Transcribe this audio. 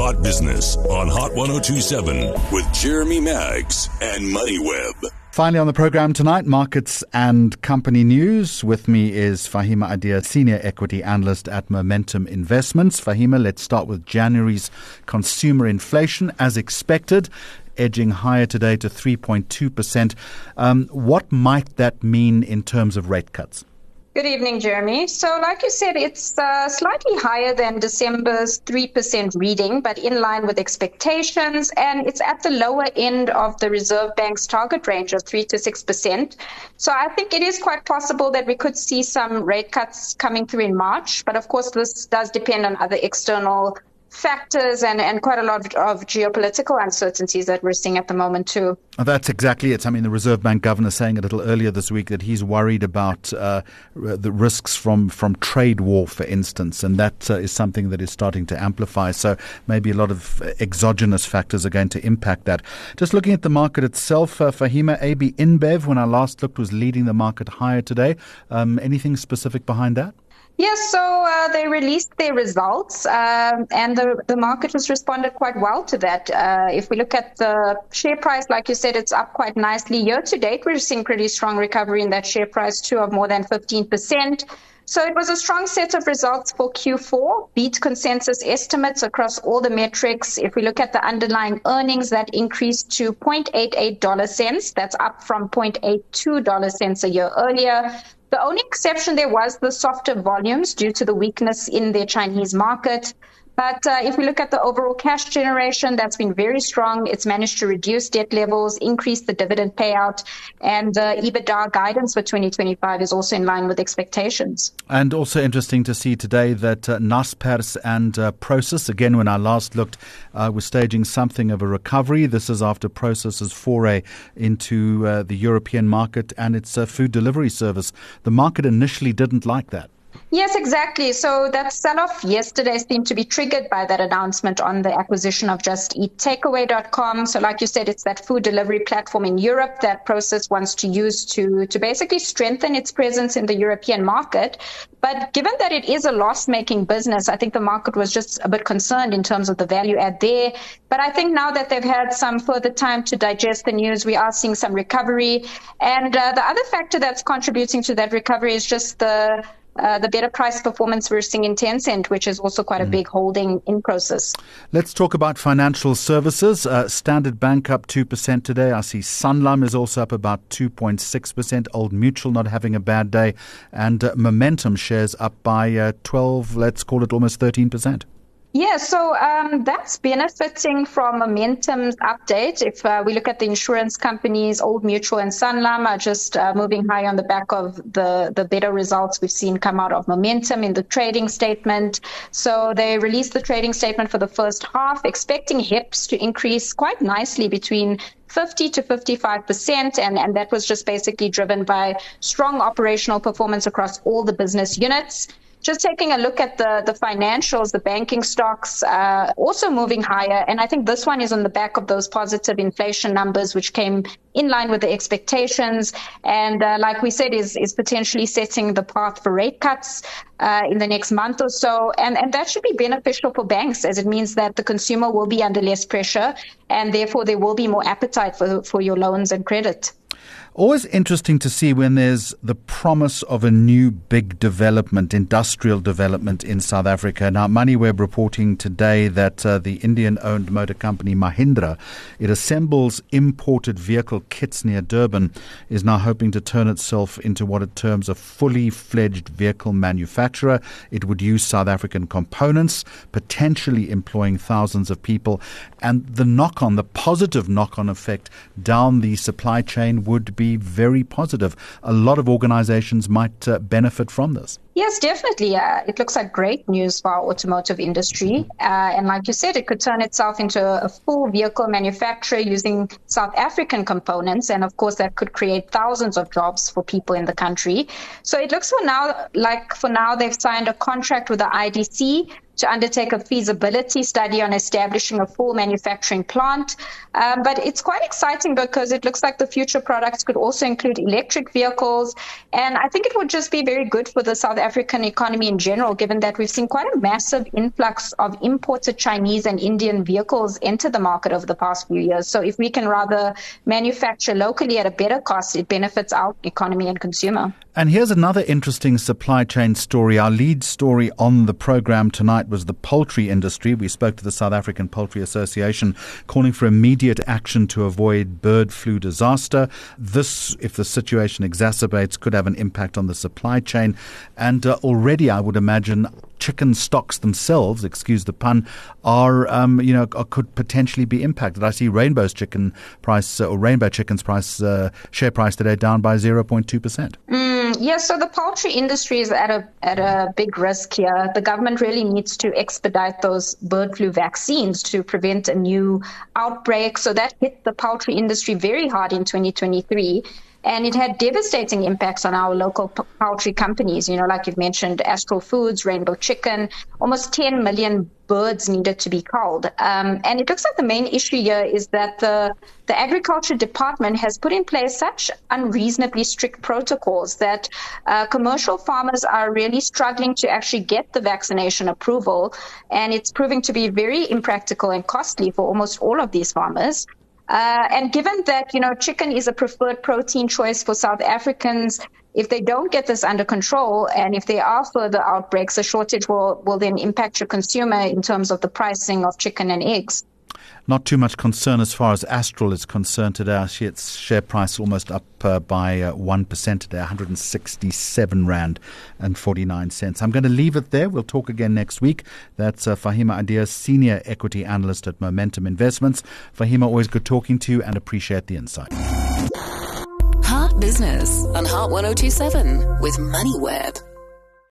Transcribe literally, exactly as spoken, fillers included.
Hot Business on Hot one oh two point seven with Jeremy Maggs and MoneyWeb. Finally on the program tonight, markets and company news. With me is Fahima Adir, Senior Equity Analyst at Momentum Investments. Fahima, let's start with January's consumer inflation. As expected, edging higher today to three point two percent. Um, what might that mean in terms of rate cuts? Good evening, Jeremy. So like you said, it's uh, slightly higher than December's three percent reading, but in line with expectations. And it's at the lower end of the Reserve Bank's target range of three to six percent. So I think it is quite possible that we could see some rate cuts coming through in March. But of course, this does depend on other external factors and, and quite a lot of geopolitical uncertainties that we're seeing at the moment too. That's exactly it. I mean, the Reserve Bank governor saying a little earlier this week that he's worried about uh, the risks from, from trade war, for instance, and that uh, is something that is starting to amplify. So maybe a lot of exogenous factors are going to impact that. Just looking at the market itself, uh, Fahima, A B InBev, when I last looked, was leading the market higher today. Um, anything specific behind that? Yes, so uh, they released their results um, and the, the market has responded quite well to that. Uh, if we look at the share price, like you said, it's up quite nicely. Year to date, we're seeing pretty strong recovery in that share price too of more than fifteen percent. So it was a strong set of results for Q four, beat consensus estimates across all the metrics. If we look at the underlying earnings, that increased to zero point eight eight cents. That's up from zero point eight two cents a year earlier. The only exception there was the softer volumes due to the weakness in their Chinese market. But uh, if we look at the overall cash generation, that's been very strong. It's managed to reduce debt levels, increase the dividend payout, and uh, EBITDA guidance for twenty twenty-five is also in line with expectations. And also interesting to see today that uh, Naspers and uh, Prosus, again, when I last looked, uh, was staging something of a recovery. This is after Prosus's foray into uh, the European market and its uh, food delivery service. The market initially didn't like that. Yes, exactly. So that sell-off yesterday seemed to be triggered by that announcement on the acquisition of Just Eat Takeaway dot com. So like you said, it's that food delivery platform in Europe that Prosus wants to use to, to basically strengthen its presence in the European market. But given that it is a loss-making business, I think the market was just a bit concerned in terms of the value add there. But I think now that they've had some further time to digest the news, we are seeing some recovery. And uh, the other factor that's contributing to that recovery is just the Uh, the better price performance we're seeing in Tencent, which is also quite a big holding in Prosus. Let's talk about financial services. Uh, Standard Bank up two percent today. I see Sanlam is also up about two point six percent. Old Mutual not having a bad day. And uh, Momentum shares up by uh, twelve, let's call it almost thirteen percent. Yeah, so um, that's benefiting from Momentum's update. If uh, we look at the insurance companies, Old Mutual and Sanlam are just uh, moving high on the back of the, the better results we've seen come out of Momentum in the trading statement. So they released the trading statement for the first half, expecting H I Ps to increase quite nicely between fifty to fifty-five percent, and, and that was just basically driven by strong operational performance across all the business units. Just taking a look at the, the financials, the banking stocks uh, also moving higher. And I think this one is on the back of those positive inflation numbers, which came in line with the expectations. And uh, like we said, is, is potentially setting the path for rate cuts uh, in the next month or so. And, and that should be beneficial for banks, as it means that the consumer will be under less pressure and therefore there will be more appetite for, for your loans and credit. Always interesting to see when there's the promise of a new big development, industrial development in South Africa. Now, MoneyWeb reporting today that uh, the Indian-owned motor company Mahindra, it assembles imported vehicle kits near Durban, is now hoping to turn itself into what it terms a fully fledged vehicle manufacturer. It would use South African components, potentially employing thousands of people. And the knock-on, the positive knock-on effect down the supply chain would be very positive. A lot of organizations might uh, benefit from this. Yes, definitely. Uh, it looks like great news for our automotive industry. Uh, and like you said, it could turn itself into a full vehicle manufacturer using South African components. And of course, that could create thousands of jobs for people in the country. So it looks for now like for now they've signed a contract with the I D C to undertake a feasibility study on establishing a full manufacturing plant. Um, but it's quite exciting because it looks like the future products could also include electric vehicles. And I think it would just be very good for the South African economy in general, given that we've seen quite a massive influx of imported Chinese and Indian vehicles enter the market over the past few years. So if we can rather manufacture locally at a better cost, it benefits our economy and consumer. And here's another interesting supply chain story. Our lead story on the program tonight was the poultry industry. We spoke to the South African Poultry Association calling for immediate action to avoid bird flu disaster. This, if the situation exacerbates, could have an impact on the supply chain. And uh, already, I would imagine, chicken stocks themselves, excuse the pun, are, um, you know, could potentially be impacted. I see Rainbow's chicken price, uh, or Rainbow Chicken's price, uh, share price today down by zero point two percent. Mm, yes, so the poultry industry is at a at a big risk here. The government really needs to expedite those bird flu vaccines to prevent a new outbreak. So that hit the poultry industry very hard in twenty twenty-three. And it had devastating impacts on our local p- poultry companies, you know, like you've mentioned, Astral Foods, Rainbow Chicken, almost ten million birds needed to be culled. Um, and it looks like the main issue here is that the, the Agriculture Department has put in place such unreasonably strict protocols that uh, commercial farmers are really struggling to actually get the vaccination approval. And it's proving to be very impractical and costly for almost all of these farmers. Uh, and given that, you know, chicken is a preferred protein choice for South Africans, if they don't get this under control and if there are further outbreaks, a shortage will, will then impact your consumer in terms of the pricing of chicken and eggs. Not too much concern as far as Astral is concerned today. I see its share price almost up uh, by uh, one percent today, one hundred sixty-seven rand and forty-nine cents. I'm going to leave it there. We'll talk again next week. That's uh, Fahima Adia, Senior Equity Analyst at Momentum Investments. Fahima, always good talking to you and appreciate the insight. Heart Business on Heart one oh two seven with MoneyWeb.